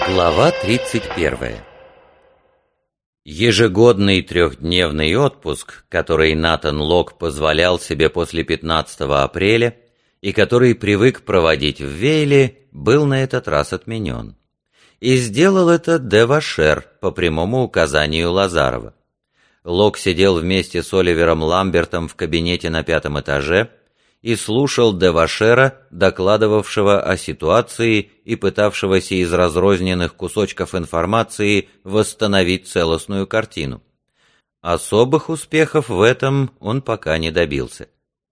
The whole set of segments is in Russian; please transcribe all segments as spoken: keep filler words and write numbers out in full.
Глава тридцать первая. Ежегодный трехдневный отпуск, который Натан Лок позволял себе после пятнадцатого апреля и который привык проводить в Вейле, был на этот раз отменен. И сделал это де Вашер по прямому указанию Лазарова. Лок сидел вместе с Оливером Ламбертом в кабинете на пятом этаже и слушал де Вашера, докладывавшего о ситуации и пытавшегося из разрозненных кусочков информации восстановить целостную картину. Особых успехов в этом он пока не добился.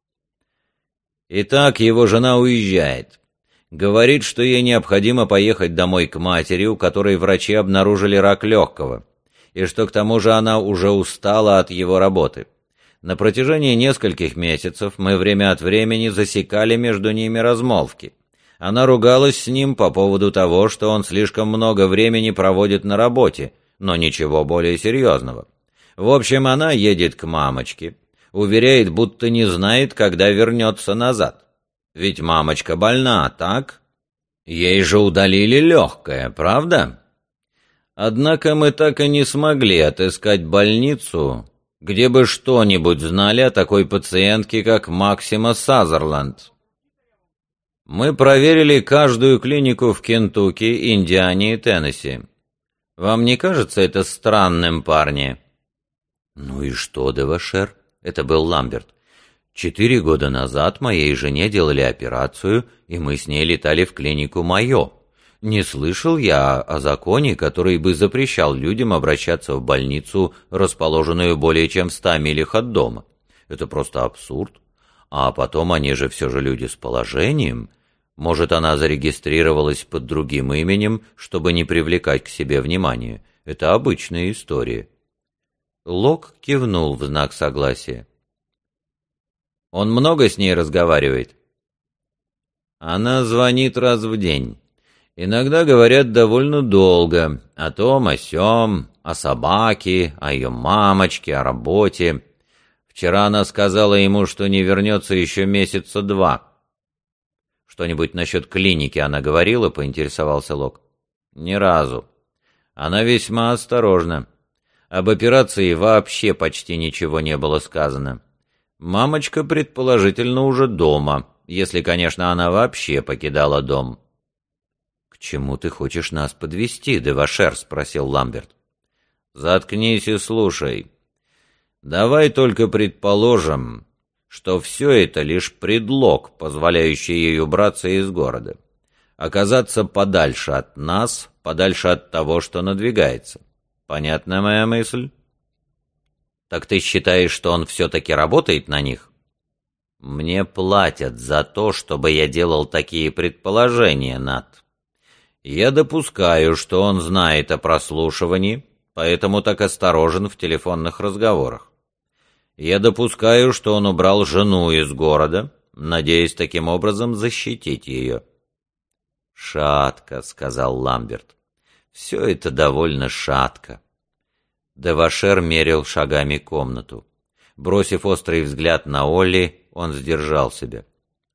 Итак, его жена уезжает. Говорит, что ей необходимо поехать домой к матери, у которой врачи обнаружили рак легкого, и что к тому же она уже устала от его работы. На протяжении нескольких месяцев мы время от времени засекали между ними размолвки. Она ругалась с ним по поводу того, что он слишком много времени проводит на работе, но ничего более серьезного. В общем, она едет к мамочке, уверяет, будто не знает, когда вернется назад. Ведь мамочка больна, так? Ей же удалили легкое, правда? Однако мы так и не смогли отыскать больницу, где бы что-нибудь знали о такой пациентке, как Максима Сазерленд. Мы проверили каждую клинику в Кентукки, Индиане и Теннесси. Вам не кажется это странным, парни? Ну и что, де Вашер? Это был Ламберт. Четыре года назад моей жене делали операцию, и мы с ней летали в клинику Майо. Не слышал я о законе, который бы запрещал людям обращаться в больницу, расположенную более чем в ста милях от дома. Это просто абсурд. А потом они же все же люди с положением. Может, она зарегистрировалась под другим именем, чтобы не привлекать к себе внимания. Это обычная история. Лок кивнул в знак согласия. Он много с ней разговаривает? Она звонит раз в день. Иногда говорят довольно долго, о том, о сём, о собаке, о ее мамочке, о работе. Вчера она сказала ему, что не вернется еще месяца два. Что-нибудь насчет клиники она говорила, поинтересовался Лок. Ни разу. Она весьма осторожна. Об операции вообще почти ничего не было сказано. Мамочка, предположительно, уже дома, если, конечно, она вообще покидала дом. «К чему ты хочешь нас подвести, де Вашер?» — спросил Ламберт. «Заткнись и слушай. Давай только предположим, что все это лишь предлог, позволяющий ей убраться из города, оказаться подальше от нас, подальше от того, что надвигается. Понятна моя мысль?» «Так ты считаешь, что он все-таки работает на них?» «Мне платят за то, чтобы я делал такие предположения, Нат. Я допускаю, что он знает о прослушивании, поэтому так осторожен в телефонных разговорах. Я допускаю, что он убрал жену из города, надеясь таким образом защитить ее». «Шатко», — сказал Ламберт. «Все это довольно шатко». Де Вашер мерил шагами комнату. Бросив острый взгляд на Олли, он сдержал себя.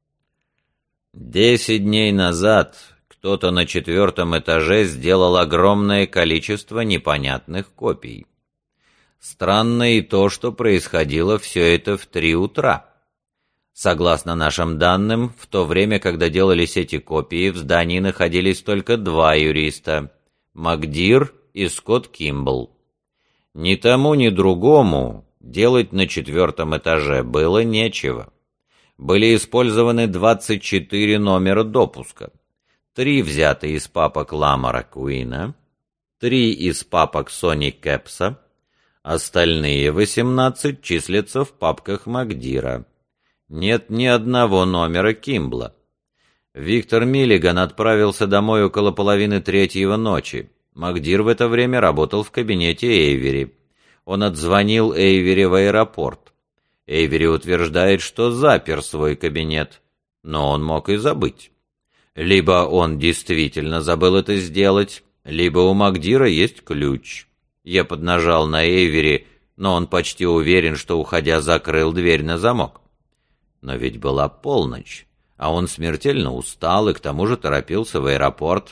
«Десять дней назад кто-то на четвертом этаже сделал огромное количество непонятных копий. Странно и то, что происходило все это в три утра. Согласно нашим данным, в то время, когда делались эти копии, в здании находились только два юриста — МакДир и Скотт Кимбл. Ни тому, ни другому делать на четвертом этаже было нечего. Были использованы двадцать четыре номера допуска. Три взяты из папок Ламара Куина, три из папок Сони Кэпса, остальные восемнадцать числятся в папках МакДира. Нет ни одного номера Кимбла. Виктор Миллиган отправился домой около половины третьего ночи. МакДир в это время работал в кабинете Эйвери. Он отзвонил Эйвери в аэропорт. Эйвери утверждает, что запер свой кабинет, но он мог и забыть. Либо он действительно забыл это сделать, либо у МакДира есть ключ. Я поднажал на Эйвери, но он почти уверен, что, уходя, закрыл дверь на замок. Но ведь была полночь, а он смертельно устал и к тому же торопился в аэропорт.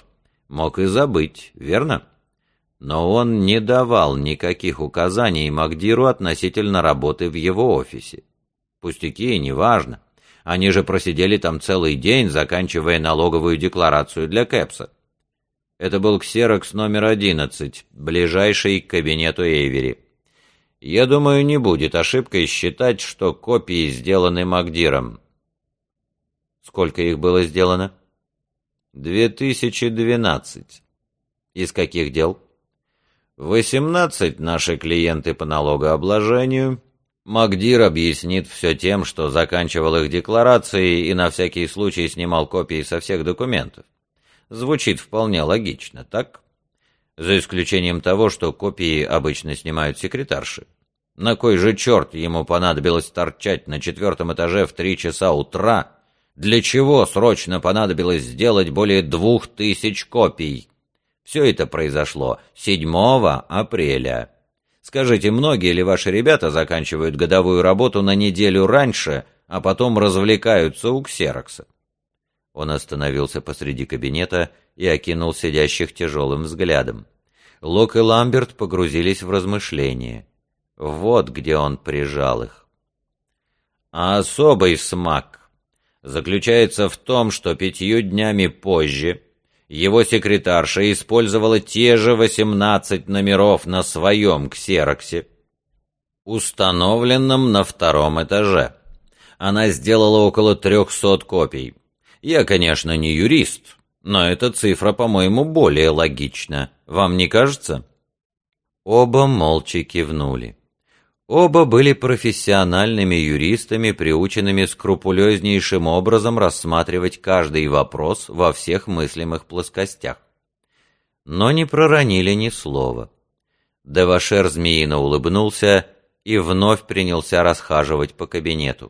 Мог и забыть, верно? Но он не давал никаких указаний Магдиру относительно работы в его офисе. Пустяки, неважно. Они же просидели там целый день, заканчивая налоговую декларацию для Кэпса. Это был ксерокс номер одиннадцать, ближайший к кабинету Эйвери. Я думаю, не будет ошибкой считать, что копии сделаны Магдиром. Сколько их было сделано? Две тысячи двенадцать. Из каких дел? Восемнадцать наши клиенты по налогообложению. Магдир объяснит все тем, что заканчивал их декларации и на всякий случай снимал копии со всех документов. Звучит вполне логично, так? За исключением того, что копии обычно снимают секретарши. На кой же черт ему понадобилось торчать на четвертом этаже в три часа утра? Для чего срочно понадобилось сделать более двух тысяч копий? Все это произошло седьмого апреля. Скажите, многие ли ваши ребята заканчивают годовую работу на неделю раньше, а потом развлекаются у ксерокса? Он остановился посреди кабинета и окинул сидящих тяжелым взглядом. Лок и Ламберт погрузились в размышления. Вот где он прижал их. А особый смак заключается в том, что пятью днями позже его секретарша использовала те же восемнадцать номеров на своем ксероксе, установленном на втором этаже. Она сделала около трехсот копий. Я, конечно, не юрист, но эта цифра, по-моему, более логична. Вам не кажется? Оба молча кивнули. Оба были профессиональными юристами, приученными скрупулезнейшим образом рассматривать каждый вопрос во всех мыслимых плоскостях. Но не проронили ни слова. Девашер змеино улыбнулся и вновь принялся расхаживать по кабинету.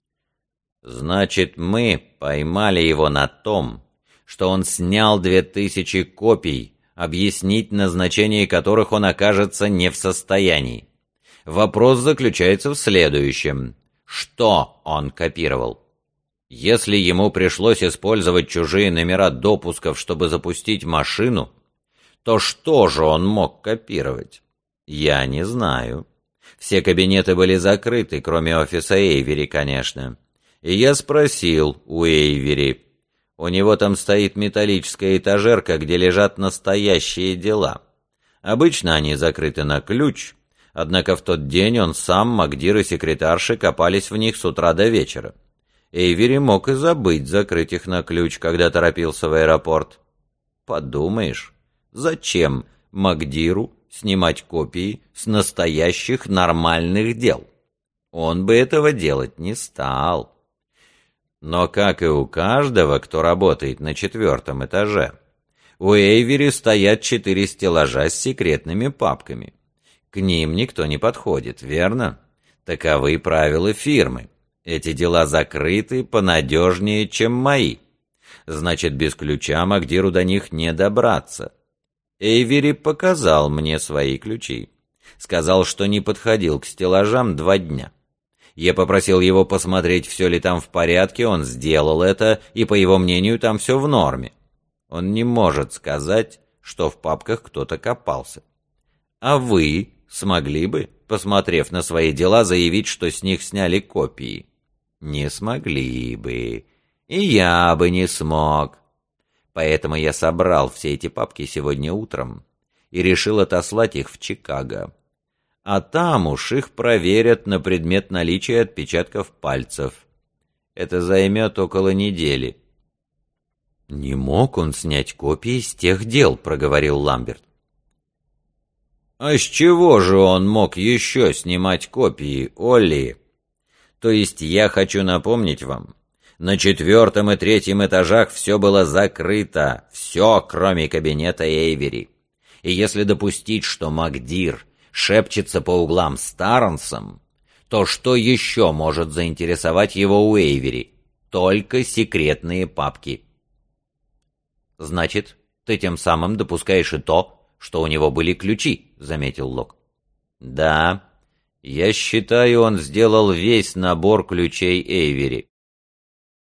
«Значит, мы поймали его на том, что он снял две тысячи копий, объяснить назначение которых он окажется не в состоянии. Вопрос заключается в следующем. Что он копировал? Если ему пришлось использовать чужие номера допусков, чтобы запустить машину, то что же он мог копировать? Я не знаю. Все кабинеты были закрыты, кроме офиса Эйвери, конечно. И я спросил у Эйвери. У него там стоит металлическая этажерка, где лежат настоящие дела. Обычно они закрыты на ключ, однако в тот день он сам, Магдир и секретарши копались в них с утра до вечера. Эйвери мог и забыть закрыть их на ключ, когда торопился в аэропорт. Подумаешь, зачем Магдиру снимать копии с настоящих нормальных дел? Он бы этого делать не стал. Но, как и у каждого, кто работает на четвертом этаже, у Эйвери стоят четыре стеллажа с секретными папками. К ним никто не подходит, верно? Таковы правила фирмы. Эти дела закрыты понадежнее, чем мои. Значит, без ключа Магдиру до них не добраться. Эйвери показал мне свои ключи. Сказал, что не подходил к стеллажам два дня. Я попросил его посмотреть, все ли там в порядке, он сделал это, и, по его мнению, там все в норме. Он не может сказать, что в папках кто-то копался. А вы смогли бы, посмотрев на свои дела, заявить, что с них сняли копии? Не смогли бы. И я бы не смог. Поэтому я собрал все эти папки сегодня утром и решил отослать их в Чикаго. А там уж их проверят на предмет наличия отпечатков пальцев. Это займет около недели. «Не мог он снять копии с тех дел», — проговорил Ламберт. «А с чего же он мог еще снимать копии, Олли? То есть я хочу напомнить вам, на четвертом и третьем этажах все было закрыто, все, кроме кабинета Эйвери. И если допустить, что Магдир шепчется по углам с Тарренсом, то что еще может заинтересовать его у Эйвери? Только секретные папки». «Значит, ты тем самым допускаешь и то, что у него были ключи», — заметил Лок. «Да, я считаю, он сделал весь набор ключей Эйвери.